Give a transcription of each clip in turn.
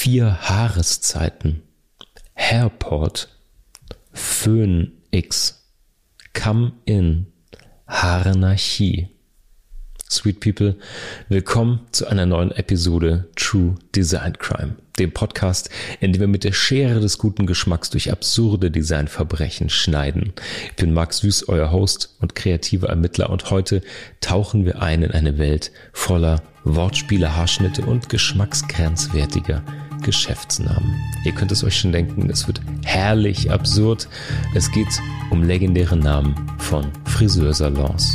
4 Haareszeiten, Hairport, Föhn X, Come In, Haarenarchie. Sweet People, willkommen zu einer neuen Episode True Design Crime, dem Podcast, in dem wir mit der Schere des guten Geschmacks durch absurde Designverbrechen schneiden. Ich bin Max Süß, euer Host und kreativer Ermittler, und heute tauchen wir ein in eine Welt voller Wortspiele, Haarschnitte und geschmacksgrenzwertiger Geschäftsnamen. Ihr könnt es euch schon denken, es wird herrlich absurd. Es geht um legendäre Namen von Friseursalons.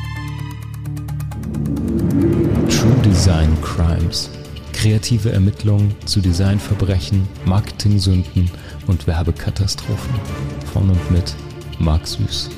True Design Crimes. Kreative Ermittlungen zu Designverbrechen, Marketingsünden und Werbekatastrophen. Von und mit Max Süß.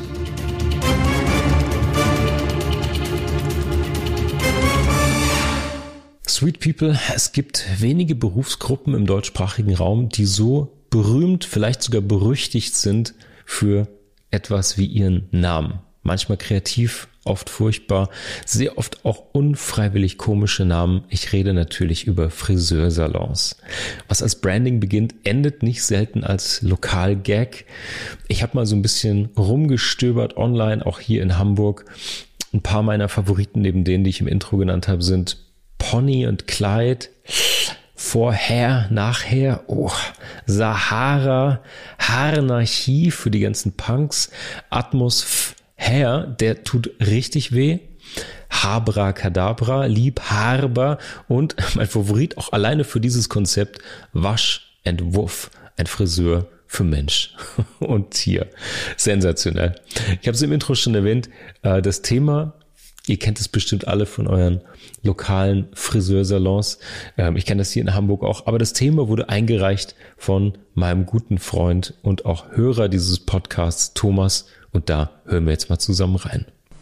Sweet People, es gibt wenige Berufsgruppen im deutschsprachigen Raum, die so berühmt, vielleicht sogar berüchtigt sind für etwas wie ihren Namen. Manchmal kreativ, oft furchtbar, sehr oft auch unfreiwillig komische Namen. Ich rede natürlich über Friseursalons. Was als Branding beginnt, endet nicht selten als Lokalgag. Ich habe mal so ein bisschen rumgestöbert online, auch hier in Hamburg. Ein paar meiner Favoriten neben denen, die ich im Intro genannt habe, sind Pony und Clyde, Vorher, Nachher, Sahara, Haarenarchie für die ganzen Punks, Atmos, Hair, der tut richtig weh. Habra Kadabra, Liebhaber und mein Favorit auch alleine für dieses Konzept, Wasch and Wuff, ein Friseur für Mensch und Tier. Sensationell. Ich habe es im Intro schon erwähnt, das Thema, ihr kennt es bestimmt alle von euren lokalen Friseursalons. Ich kenne das hier in Hamburg auch, aber das Thema wurde eingereicht von meinem guten Freund und auch Hörer dieses Podcasts, Thomas. Und da hören wir jetzt mal zusammen rein.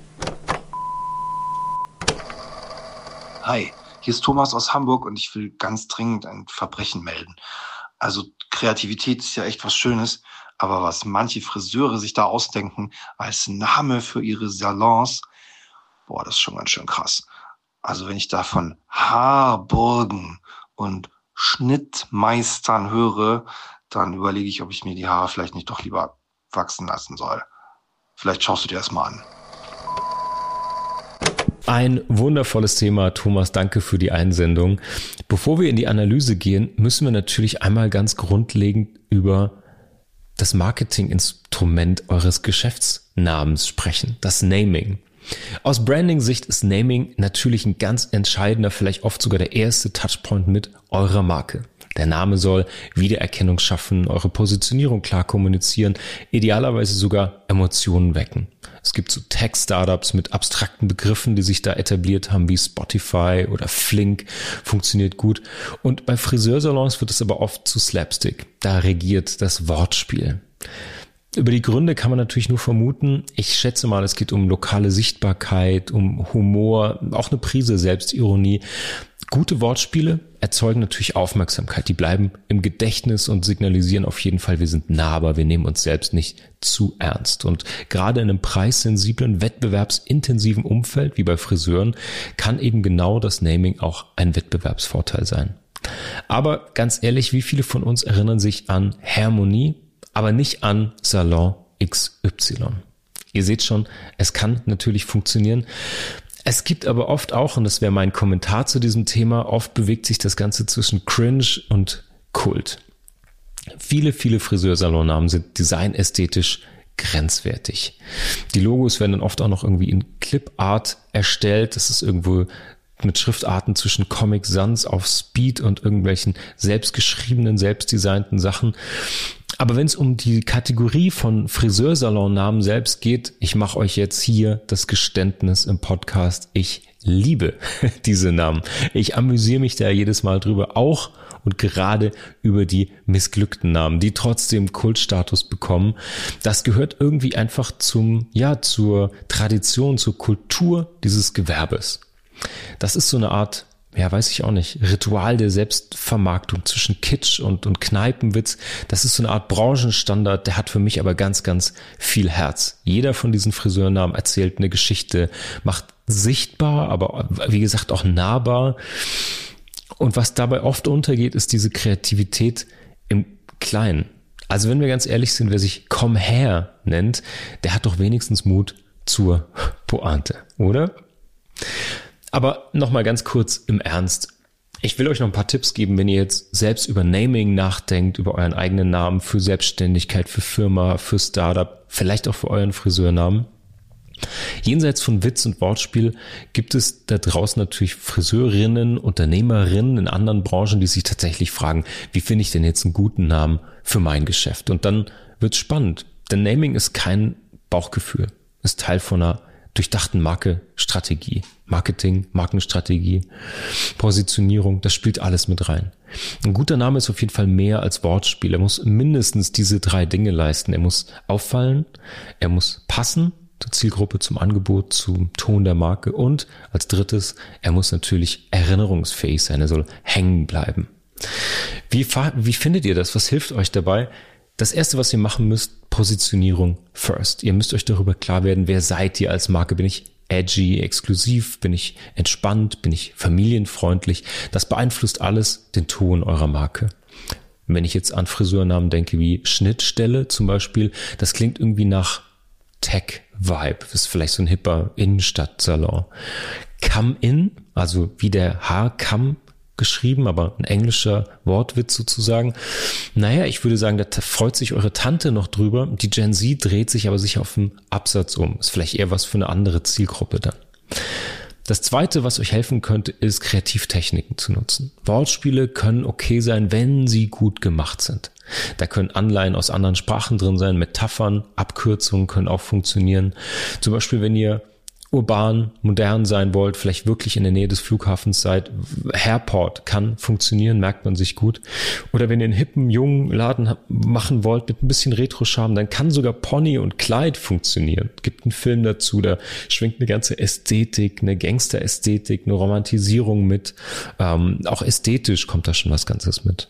Hi, hier ist Thomas aus Hamburg und ich will ganz dringend ein Verbrechen melden. Also Kreativität ist ja echt was Schönes, aber was manche Friseure sich da ausdenken als Name für ihre Salons, das ist schon ganz schön krass. Also wenn ich da von Haarburgen und Schnittmeistern höre, dann überlege ich, ob ich mir die Haare vielleicht nicht doch lieber wachsen lassen soll. Vielleicht schaust du dir das mal an. Ein wundervolles Thema, Thomas, danke für die Einsendung. Bevor wir in die Analyse gehen, müssen wir natürlich einmal ganz grundlegend über das Marketinginstrument eures Geschäftsnamens sprechen, das Naming. Aus Branding-Sicht ist Naming natürlich ein ganz entscheidender, vielleicht oft sogar der erste Touchpoint mit eurer Marke. Der Name soll Wiedererkennung schaffen, eure Positionierung klar kommunizieren, idealerweise sogar Emotionen wecken. Es gibt so Tech-Startups mit abstrakten Begriffen, die sich da etabliert haben, wie Spotify oder Flink, funktioniert gut. Und bei Friseursalons wird es aber oft zu Slapstick. Da regiert das Wortspiel. Über die Gründe kann man natürlich nur vermuten. Ich schätze mal, es geht um lokale Sichtbarkeit, um Humor, auch eine Prise Selbstironie. Gute Wortspiele erzeugen natürlich Aufmerksamkeit. Die bleiben im Gedächtnis und signalisieren auf jeden Fall, wir sind nahbar, wir nehmen uns selbst nicht zu ernst. Und gerade in einem preissensiblen, wettbewerbsintensiven Umfeld wie bei Friseuren kann eben genau das Naming auch ein Wettbewerbsvorteil sein. Aber ganz ehrlich, wie viele von uns erinnern sich an Harmonie, aber nicht an Salon XY? Ihr seht schon, es kann natürlich funktionieren. Es gibt aber oft auch, und das wäre mein Kommentar zu diesem Thema, oft bewegt sich das Ganze zwischen Cringe und Kult. Viele Friseursalonnamen sind designästhetisch grenzwertig. Die Logos werden dann oft auch noch irgendwie in Clipart erstellt. Das ist irgendwo mit Schriftarten zwischen Comic Sans auf Speed und irgendwelchen selbstgeschriebenen, selbstdesignten Sachen. Aber wenn es um die Kategorie von Friseursalonnamen selbst geht, ich mache euch jetzt hier das Geständnis im Podcast, ich liebe diese Namen. Ich amüsiere mich da jedes Mal drüber, auch und gerade über die missglückten Namen, die trotzdem Kultstatus bekommen. Das gehört irgendwie einfach zur Tradition, zur Kultur dieses Gewerbes. Das ist so eine Art, weiß ich auch nicht, Ritual der Selbstvermarktung zwischen Kitsch und Kneipenwitz. Das ist so eine Art Branchenstandard, der hat für mich aber ganz, ganz viel Herz. Jeder von diesen Friseurnamen erzählt eine Geschichte, macht sichtbar, aber wie gesagt auch nahbar, Und was dabei oft untergeht, ist diese Kreativität im Kleinen. Also wenn wir ganz ehrlich sind, wer sich Komm her nennt, der hat doch wenigstens Mut zur Pointe, oder? Aber nochmal ganz kurz im Ernst. Ich will euch noch ein paar Tipps geben, wenn ihr jetzt selbst über Naming nachdenkt, über euren eigenen Namen für Selbstständigkeit, für Firma, für Startup, vielleicht auch für euren Friseurnamen. Jenseits von Witz und Wortspiel gibt es da draußen natürlich Friseurinnen, Unternehmerinnen in anderen Branchen, die sich tatsächlich fragen, wie finde ich denn jetzt einen guten Namen für mein Geschäft? Und dann wird's spannend, denn Naming ist kein Bauchgefühl, ist Teil von einer durchdachten Markenstrategie, Marketing, Markenstrategie, Positionierung, das spielt alles mit rein. Ein guter Name ist auf jeden Fall mehr als Wortspiel. Er muss mindestens diese 3 Dinge leisten. Er muss auffallen, er muss passen zur Zielgruppe, zum Angebot, zum Ton der Marke und als drittes, er muss natürlich erinnerungsfähig sein, er soll hängen bleiben. Wie findet ihr das? Was hilft euch dabei? Das Erste, was ihr machen müsst, Positionierung first. Ihr müsst euch darüber klar werden, wer seid ihr als Marke? Bin ich edgy, exklusiv? Bin ich entspannt? Bin ich familienfreundlich? Das beeinflusst alles den Ton eurer Marke. Wenn ich jetzt an Friseurnamen denke wie Schnittstelle zum Beispiel, das klingt irgendwie nach Tech-Vibe. Das ist vielleicht so ein hipper Innenstadtsalon. Come-in, also wie der Haarkamm geschrieben, aber ein englischer Wortwitz sozusagen. Naja, ich würde sagen, da freut sich eure Tante noch drüber. Die Gen Z dreht sich aber sicher auf den Absatz um. Ist vielleicht eher was für eine andere Zielgruppe dann. Das Zweite, was euch helfen könnte, ist Kreativtechniken zu nutzen. Wortspiele können okay sein, wenn sie gut gemacht sind. Da können Anleihen aus anderen Sprachen drin sein, Metaphern, Abkürzungen können auch funktionieren. Zum Beispiel, wenn ihr urban, modern sein wollt, vielleicht wirklich in der Nähe des Flughafens seid. Hairport kann funktionieren, merkt man sich gut. Oder wenn ihr einen hippen, jungen Laden machen wollt mit ein bisschen Retro-Charme, dann kann sogar Pony und Kleid funktionieren. Es gibt einen Film dazu, da schwingt eine ganze Ästhetik, eine Gangster-Ästhetik, eine Romantisierung mit. Auch ästhetisch kommt da schon was Ganzes mit.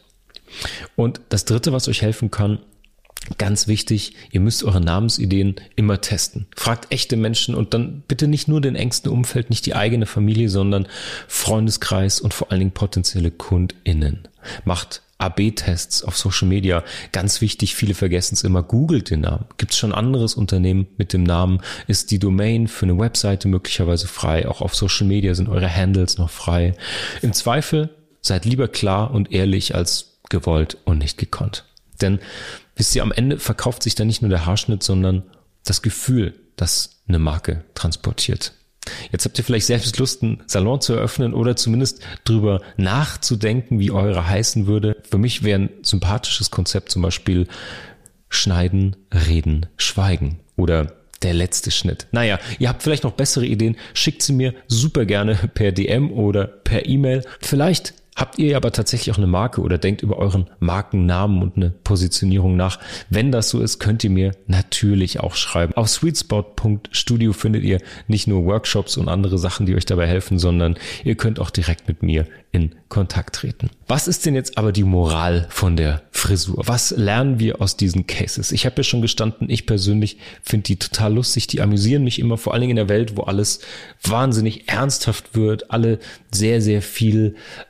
Und das Dritte, was euch helfen kann, ganz wichtig, ihr müsst eure Namensideen immer testen. Fragt echte Menschen und dann bitte nicht nur den engsten Umfeld, nicht die eigene Familie, sondern Freundeskreis und vor allen Dingen potenzielle KundInnen. Macht AB-Tests auf Social Media. Ganz wichtig, viele vergessen es immer, googelt den Namen. Gibt es schon ein anderes Unternehmen mit dem Namen? Ist die Domain für eine Webseite möglicherweise frei? Auch auf Social Media sind eure Handles noch frei. Im Zweifel seid lieber klar und ehrlich als gewollt und nicht gekonnt. Denn wisst ihr, am Ende verkauft sich da nicht nur der Haarschnitt, sondern das Gefühl, das eine Marke transportiert. Jetzt habt ihr vielleicht selbst Lust, einen Salon zu eröffnen oder zumindest drüber nachzudenken, wie eure heißen würde. Für mich wäre ein sympathisches Konzept zum Beispiel Schneiden, Reden, Schweigen oder der letzte Schnitt. Naja, ihr habt vielleicht noch bessere Ideen, schickt sie mir super gerne per DM oder per E-Mail. Vielleicht habt ihr aber tatsächlich auch eine Marke oder denkt über euren Markennamen und eine Positionierung nach? Wenn das so ist, könnt ihr mir natürlich auch schreiben. Auf sweetspot.studio findet ihr nicht nur Workshops und andere Sachen, die euch dabei helfen, sondern ihr könnt auch direkt mit mir in Kontakt treten. Was ist denn jetzt aber die Moral von der Frisur? Was lernen wir aus diesen Cases? Ich habe ja schon gestanden, ich persönlich finde die total lustig. Die amüsieren mich immer, vor allen Dingen in der Welt, wo alles wahnsinnig ernsthaft wird, alle sehr, sehr viel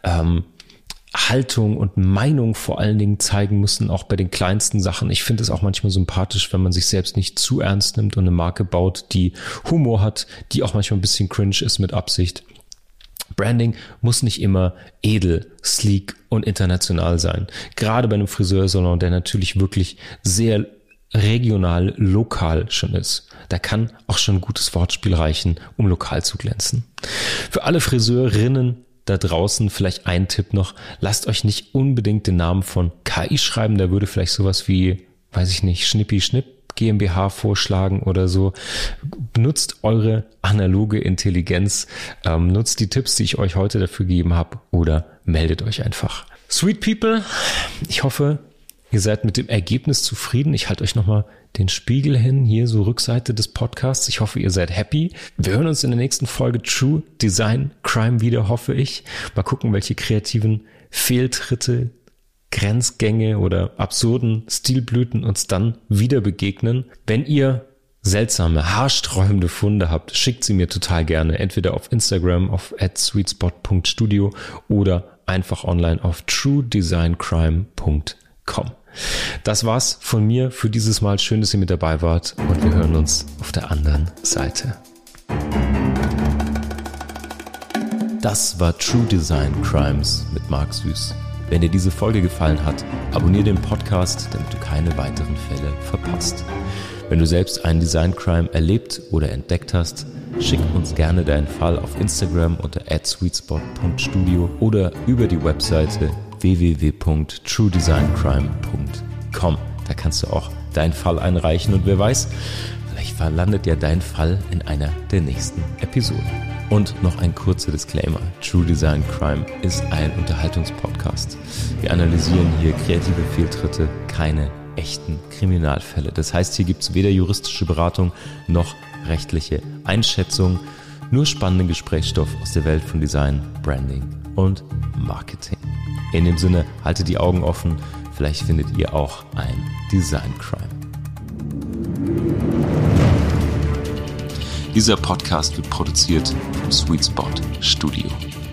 Haltung und Meinung vor allen Dingen zeigen müssen, auch bei den kleinsten Sachen. Ich finde es auch manchmal sympathisch, wenn man sich selbst nicht zu ernst nimmt und eine Marke baut, die Humor hat, die auch manchmal ein bisschen cringe ist mit Absicht. Branding muss nicht immer edel, sleek und international sein. Gerade bei einem Friseursalon, der natürlich wirklich sehr regional, lokal schon ist. Da kann auch schon ein gutes Wortspiel reichen, um lokal zu glänzen. Für alle Friseurinnen da draußen vielleicht ein Tipp noch: Lasst euch nicht unbedingt den Namen von KI schreiben. Da würde vielleicht sowas wie, weiß ich nicht, Schnippi Schnipp GmbH vorschlagen oder so. Benutzt eure analoge Intelligenz, nutzt die Tipps, die ich euch heute dafür gegeben habe, oder meldet euch einfach. Sweet People, ich hoffe, ihr seid mit dem Ergebnis zufrieden. Ich halte euch nochmal den Spiegel hin, hier so Rückseite des Podcasts. Ich hoffe, ihr seid happy. Wir hören uns in der nächsten Folge True Design Crime wieder, hoffe ich. Mal gucken, welche kreativen Fehltritte, Grenzgänge oder absurden Stilblüten uns dann wieder begegnen. Wenn ihr seltsame, haarsträubende Funde habt, schickt sie mir total gerne. Entweder auf Instagram auf @sweetspot.studio oder einfach online auf truedesigncrime.com. Das war's von mir für dieses Mal. Schön, dass ihr mit dabei wart und wir hören uns auf der anderen Seite. Das war True Design Crimes mit Marc Süß. Wenn dir diese Folge gefallen hat, abonniere den Podcast, damit du keine weiteren Fälle verpasst. Wenn du selbst einen Design Crime erlebt oder entdeckt hast, schick uns gerne deinen Fall auf Instagram unter @sweetspot.studio oder über die Webseite www.truedesigncrime.com. Da kannst du auch deinen Fall einreichen und wer weiß, vielleicht landet ja dein Fall in einer der nächsten Episoden. Und noch ein kurzer Disclaimer. True Design Crime ist ein Unterhaltungspodcast. Wir analysieren hier kreative Fehltritte, keine echten Kriminalfälle. Das heißt, hier gibt es weder juristische Beratung noch rechtliche Einschätzung, nur spannenden Gesprächsstoff aus der Welt von Design, Branding und Marketing. In dem Sinne, haltet die Augen offen, vielleicht findet ihr auch ein Design Crime. Dieser Podcast wird produziert vom Sweet Spot Studio.